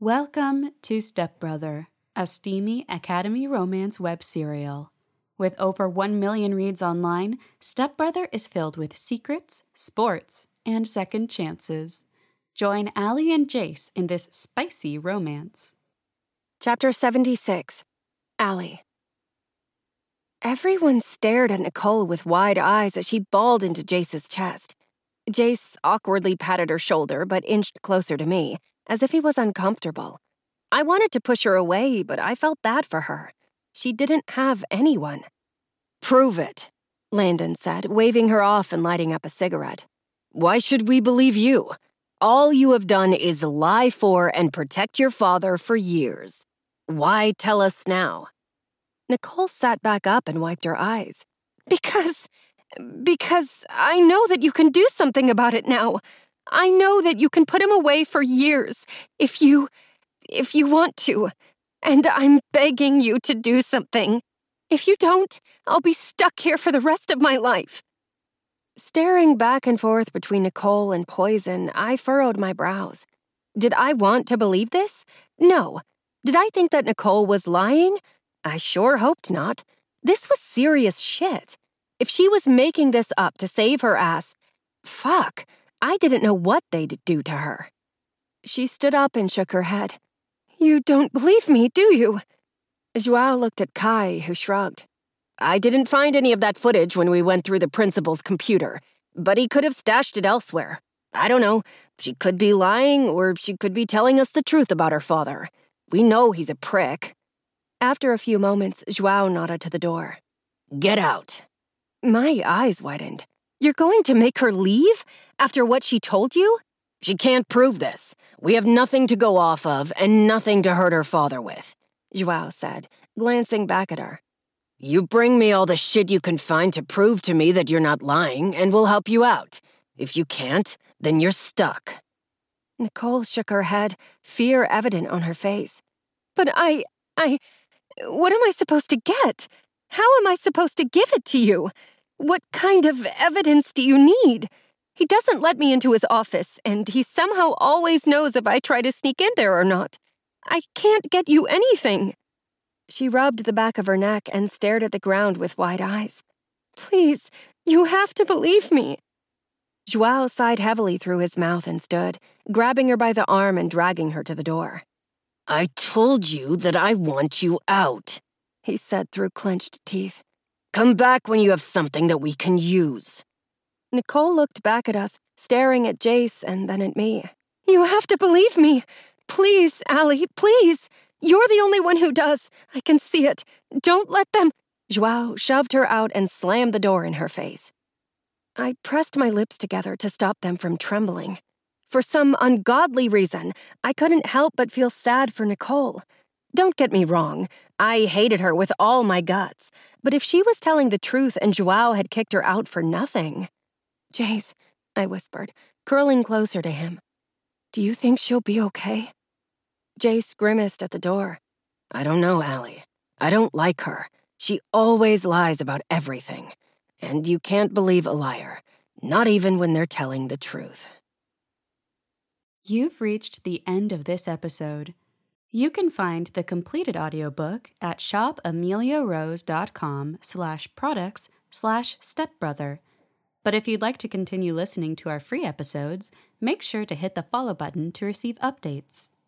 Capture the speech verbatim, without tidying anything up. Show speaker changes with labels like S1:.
S1: Welcome to Stepbrother, a steamy Academy romance web serial. With over one million reads online, Stepbrother is filled with secrets, sports, and second chances. Join Allie and Jace in this spicy romance.
S2: Chapter seventy-six. Allie. Everyone stared at Nicole with wide eyes as she bawled into Jace's chest. Jace awkwardly patted her shoulder but inched closer to me, as if he was uncomfortable. I wanted to push her away, but I felt bad for her. She didn't have anyone. "Prove it," Landon said, waving her off and lighting up a cigarette. "Why should we believe you? All you have done is lie for and protect your father for years. Why tell us now?" Nicole sat back up and wiped her eyes. Because... because I know that you can do something about it now. I know that you can put him away for years, if you... if you want to. And I'm begging you to do something. If you don't, I'll be stuck here for the rest of my life. Staring back and forth between Nicole and Poison, I furrowed my brows. Did I want to believe this? No. Did I think that Nicole was lying? I sure hoped not. This was serious shit. If she was making this up to save her ass, fuck, I didn't know what they'd do to her. She stood up and shook her head. "You don't believe me, do you?" Joao looked at Kai, who shrugged. "I didn't find any of that footage when we went through the principal's computer, but he could have stashed it elsewhere. I don't know. She could be lying, or she could be telling us the truth about her father. We know he's a prick." After a few moments, Joao nodded to the door. "Get out." My eyes widened. "You're going to make her leave? After what she told you?" "She can't prove this. We have nothing to go off of and nothing to hurt her father with," Joao said, glancing back at her. "You bring me all the shit you can find to prove to me that you're not lying, and we'll help you out. If you can't, then you're stuck." Nicole shook her head, fear evident on her face. "But I... I... what am I supposed to get? How am I supposed to give it to you? What kind of evidence do you need? He doesn't let me into his office, and he somehow always knows if I try to sneak in there or not. I can't get you anything." She rubbed the back of her neck and stared at the ground with wide eyes. "Please, you have to believe me." Joao sighed heavily through his mouth and stood, grabbing her by the arm and dragging her to the door. "I told you that I want you out," he said through clenched teeth. "Come back when you have something that we can use." Nicole looked back at us, staring at Jace and then at me. "You have to believe me. Please, Allie, please. You're the only one who does. I can see it. Don't let them..." Joao shoved her out and slammed the door in her face. I pressed my lips together to stop them from trembling. For some ungodly reason, I couldn't help but feel sad for Nicole. Don't get me wrong, I hated her with all my guts, but if she was telling the truth and Joao had kicked her out for nothing... "Jace," I whispered, curling closer to him. "Do you think she'll be okay?" Jace grimaced at the door. "I don't know, Allie. I don't like her. She always lies about everything. And you can't believe a liar, not even when they're telling the truth."
S1: You've reached the end of this episode. You can find the completed audiobook at shopameliarose.com slash products slash stepbrother. But if you'd like to continue listening to our free episodes, make sure to hit the follow button to receive updates.